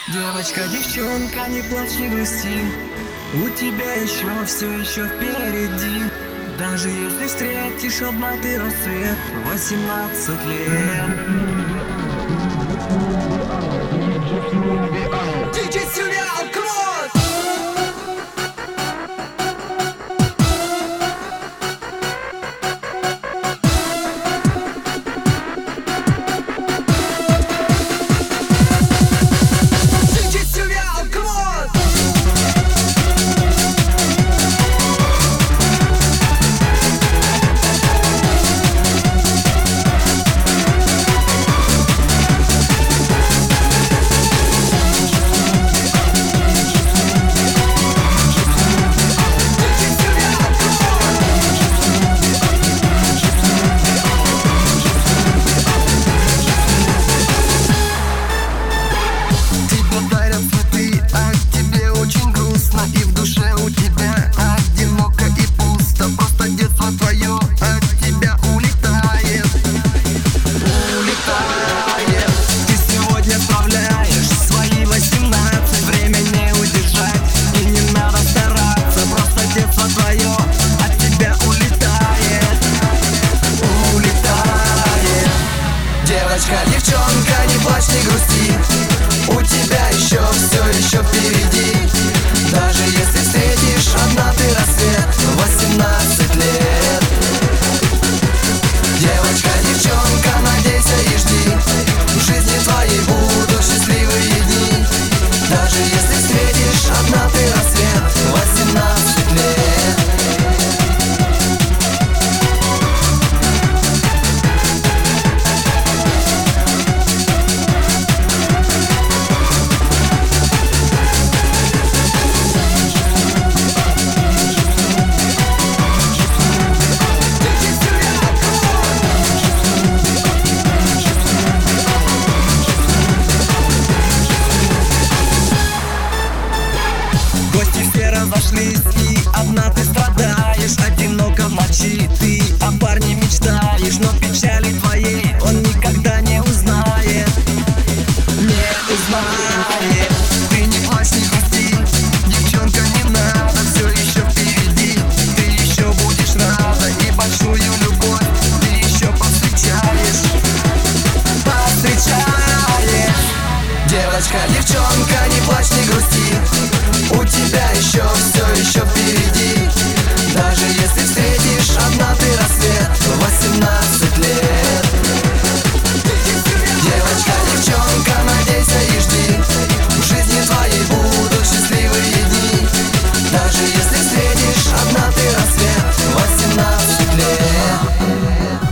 Девочка, девчонка, не плачь, не грусти. У тебя еще все впереди. Даже если встретишь обманутый рассвет 18 лет. DJ Surreal, come on! Девчонка, не плачь, не грусти. У тебя еще впереди. Даже если встретишь однажды рассвет 18 лет. Девочка, девчонка, надейся и жди. В жизни твоей будут счастливые дни. Даже если встретишь однажды рассвет 18 лет. Разошлись, и одна ты страдаешь. Одиноко в ночи ты о парне мечтаешь. Но печали твоей он никогда не узнает. Не узнает. Ты не плачь, не грусти. Девчонка, не надо, все еще впереди. Ты еще будешь рада, и большую любовь ты еще повстречаешь. Девочка, девчонка, не плачь, не грусти. У тебя еще впереди. Даже если встретишь однажды рассвет 18 лет. Девочка, девчонка, надейся и жди. В жизни твоей будут счастливые дни. Даже если встретишь однажды рассвет 18 лет.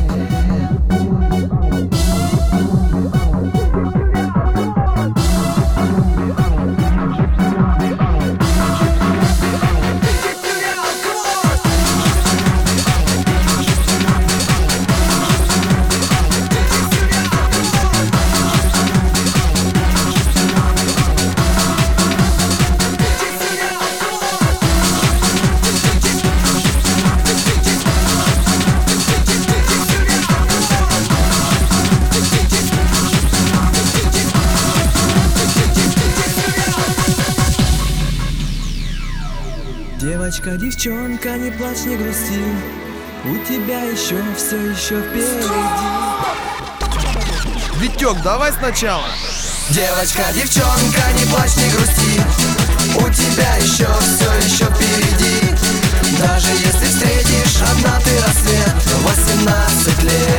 Девочка, девчонка, не плачь, не грусти. У тебя еще впереди. Витек, давай сначала. Девочка, девчонка, не плачь, не грусти. У тебя еще впереди. Даже если встретишь однажды рассвет 18 лет.